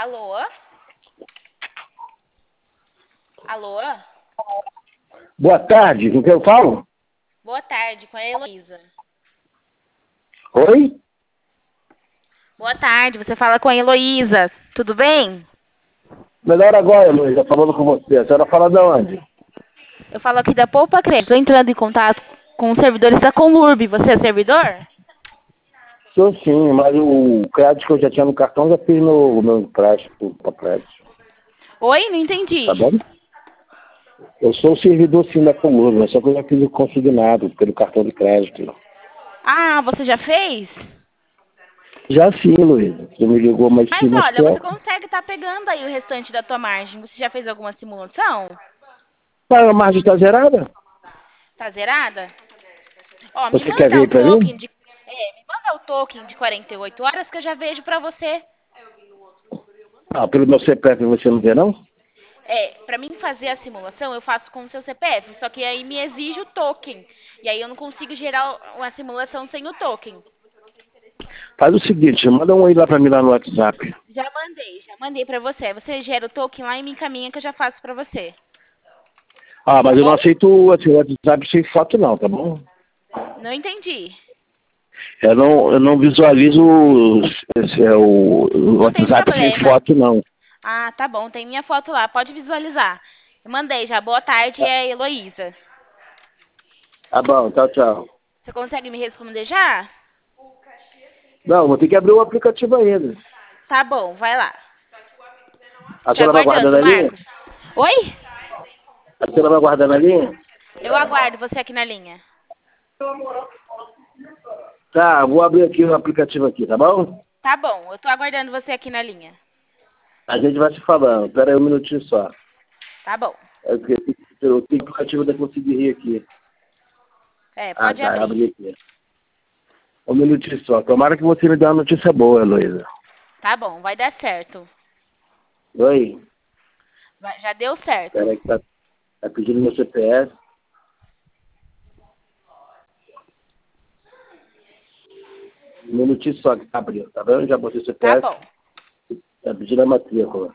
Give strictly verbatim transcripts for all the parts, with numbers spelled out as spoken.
Alô? Alô? Boa tarde, com quem eu falo? Boa tarde, com a Heloísa. Oi? Boa tarde, você fala com a Heloísa. Tudo bem? Melhor agora, Luiz, tá falando com você. A senhora fala de onde? Eu falo aqui da Poupa Crédito. Estou entrando em contato com os servidores da Conlurb. Você é servidor? Sou sim, mas o crédito que eu já tinha no cartão já fiz no meu empréstimo para crédito. Oi, não entendi. Tá bom? Eu sou servidor sim da Comurb, mas só que eu já fiz o consignado pelo cartão de crédito. Ah, você já fez? Já sim, Luiz. Você me ligou, mas sim, Mas mas olha, que você é. consegue estar pegando aí o restante da tua margem. Você já fez alguma simulação? Mas a margem está zerada? Tá zerada? Ó, me Você quer manda ver o aí pra mim? token de... É, me manda o token de quarenta e oito horas que eu já vejo pra você. Ah, pelo meu C P F você não vê, não? É, pra mim fazer a simulação, eu faço com o seu C P F, só que aí me exige o token. E aí eu não consigo gerar uma simulação sem o token. Faz o seguinte, manda um aí lá pra mim lá no WhatsApp. Já mandei, já mandei pra você. Você gera o token lá e me encaminha que eu já faço pra você. Ah, Tá mas eu não bom? aceito assim, o WhatsApp sem foto não, tá bom? Não entendi. Eu não, eu não visualizo os- esse, é, o, o Não tem WhatsApp sem problema. foto, não. Ah, tá bom, tem minha foto lá, pode visualizar. Eu mandei já. Boa tarde, é a Heloísa. Tá bom, tchau, tchau. Você consegue me responder já? Não, vou ter que abrir o aplicativo ainda. Tá bom, vai lá. A Te senhora vai guardar aguardando, na linha? Marcos. Oi? A senhora vai guardar na linha? Eu aguardo você aqui na linha. Tá, vou abrir aqui o aplicativo aqui, tá bom? Tá bom, eu tô aguardando você aqui na linha. A gente vai se falando. Pera aí um minutinho só. Tá bom. Eu tenho eu tenho o aplicativo da Conseguir Rir aqui. É, Ah, pode tá, abrir. abri aqui. Um minutinho só. Tomara que você me dê uma notícia boa, Heloísa. Tá bom, vai dar certo. Oi? Vai- já deu certo. Pera aí que tá, tá pedindo meu C P F. Um minutinho só que tá abrindo, tá vendo? Já botei o Tá C P F. bom. Tá pedindo a matrícula.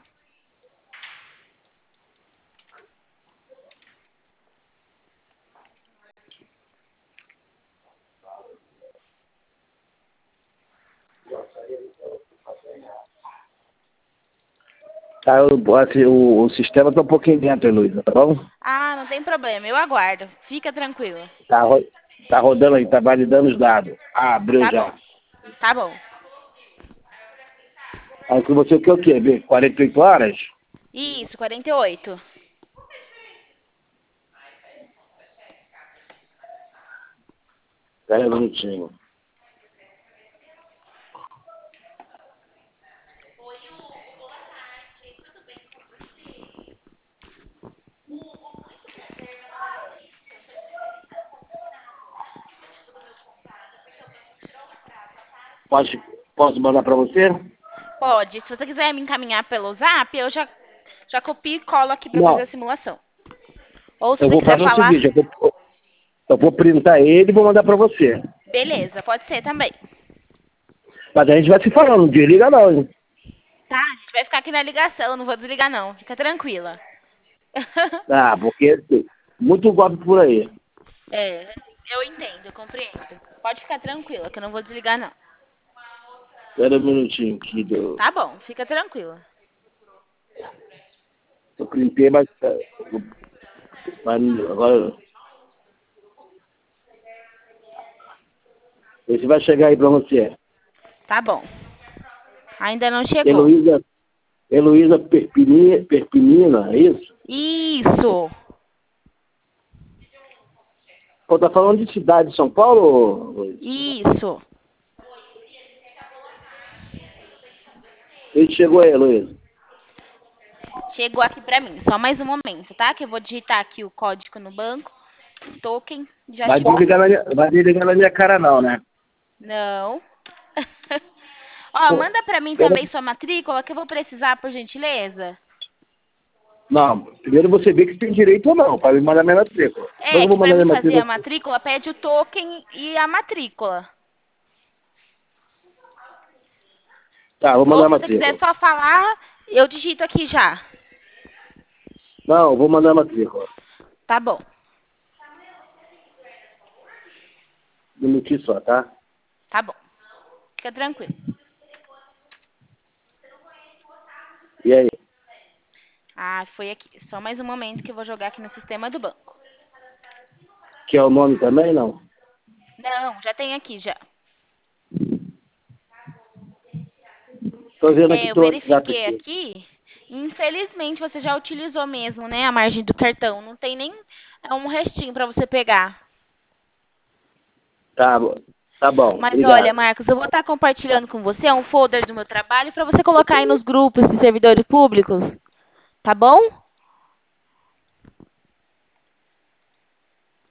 Tá, o, assim, o, o sistema tá um pouquinho dentro, Heloísa, tá bom? Ah, não tem problema, eu aguardo. Fica tranquila. Tá, ro- tá rodando aí, tá validando os dados. Ah, abriu Tá bom. já. Tá bom. Aí que você quer o quê? Ver quarenta e oito horas? Isso, quarenta e oito. Pera aí um minutinho. Pode, posso mandar pra você? Pode. Se você quiser me encaminhar pelo zap, eu já, já copio e colo aqui pra fazer Não, a simulação. Ou se eu você vou quiser fazer o falar, seguinte, eu vou, eu vou printar ele e vou mandar pra você. beleza, pode ser também. Mas a gente vai se falando, não desliga não, hein? Tá, a gente vai ficar aqui na ligação, eu não vou desligar não. Fica tranquila. Ah, porque assim, muito golpe por aí. É, eu entendo, eu compreendo. Pode ficar tranquila, que eu não vou desligar não. Espera um minutinho aqui. Do, Tá bom, fica tranquila. eu printei, mas, mas agora... Esse vai chegar aí pra você. Tá bom. Ainda não chegou. Heloísa, Heloísa Perpini- Perpinina, é isso? Isso. Pô, tá falando de cidade de São Paulo? Luiz? Isso. Ele chegou aí, Heloísa. Chegou aqui pra mim. Só mais um momento, tá? Que eu vou digitar aqui o código no banco. Token. Já Vai chegou. desligar na minha, vai desligar na minha cara não, né? Não. Ó, Pô, manda pra mim pera- também sua matrícula que eu vou precisar, por gentileza. Não, primeiro você vê que tem direito ou não, para me mandar minha matrícula. Como é que É, eu que vou pra mandar mim minha fazer a matrícula? matrícula pede o token e a matrícula. Tá, vou mandar Ou a se você quiser matrícula. só falar, Eu digito aqui já. Não, eu vou mandar a matrícula. Tá bom. Um minutinho só, tá? Tá bom. Fica tranquilo. E aí? Ah, foi aqui. Só mais um momento que eu vou jogar aqui no sistema do banco. Que é o nome também, não? Não, já tem aqui já. Tô vendo aqui É, eu teu WhatsApp verifiquei aqui. aqui. Infelizmente, você já utilizou mesmo, né, a margem do cartão. Não tem nem é um restinho para você pegar. Tá, bo- tá bom, Mas olha, obrigado. Marcos, eu vou estar compartilhando com você um folder do meu trabalho para você colocar aí nos grupos de servidores públicos. Tá bom?